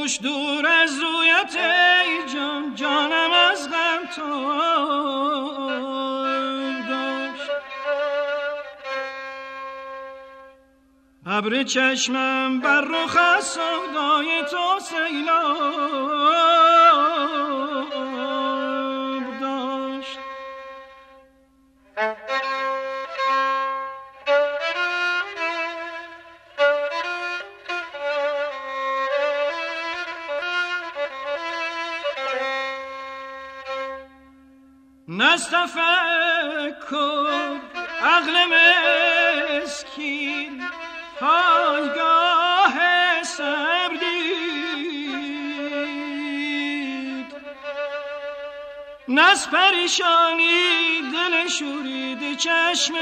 دوش دور از رویت ای جان، جانم از غم تاب داشت. ابر چشمم بر رخ از سودای تو سیلاب داشت. نستفکر عقل مسکین پایگاه صبر دید، نز پریشانی دل شورید چشم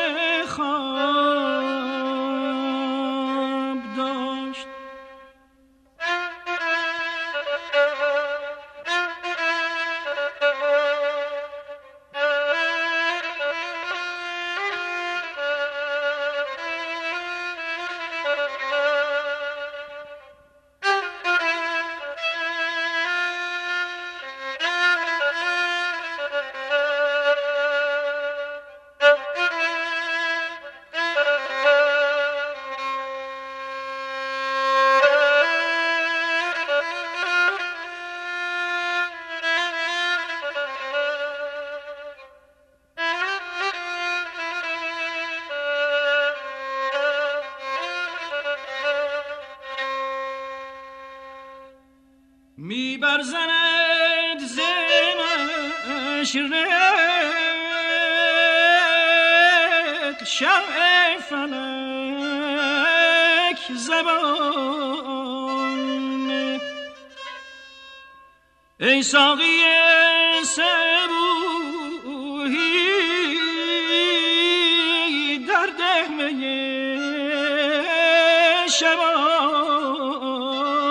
خواب داشت. می برزند زمش رق شمع فلک زبان. ای ساقی صبوحی در دهمه شبان.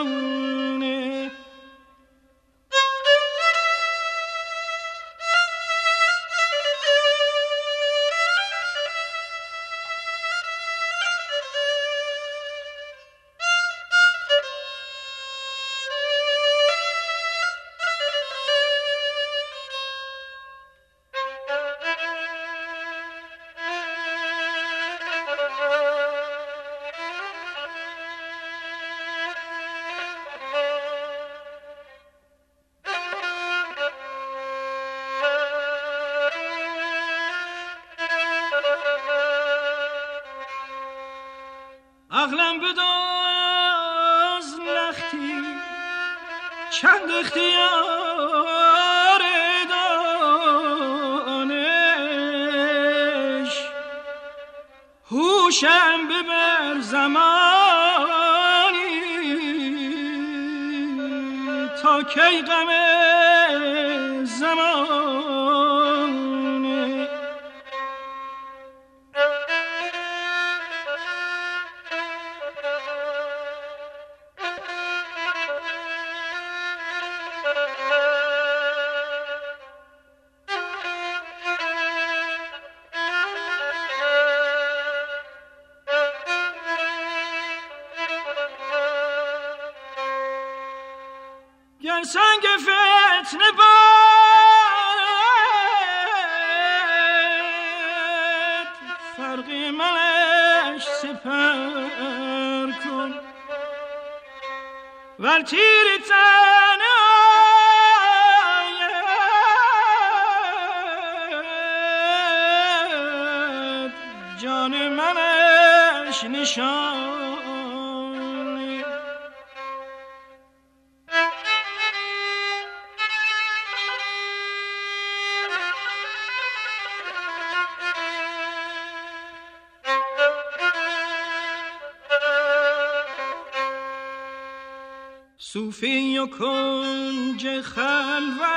عقلم بداز لختی چند اختیار دانش، هوشم ببر زمانی تا کی غم زمانه. گر سنگ فتنه بارد فرقی منش سپر کن، ور تیر تن آید جان منش نشان. صوفی و کنج خلوت،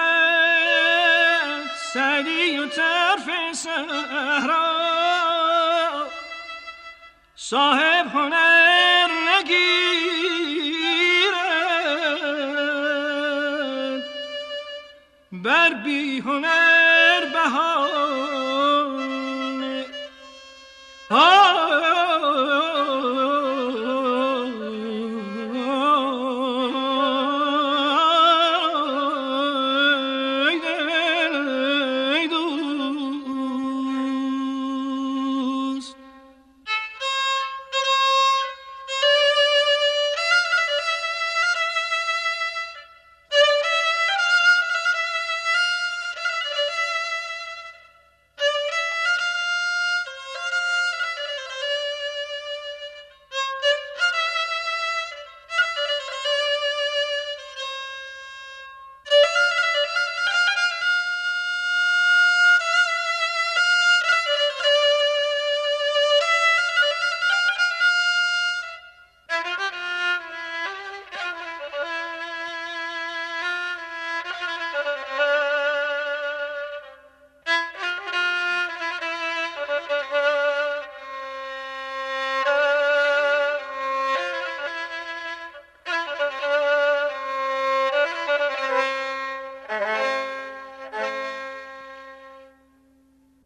سعدی و طرف صحرا، صاحب هنر نگیرد بر بی هنر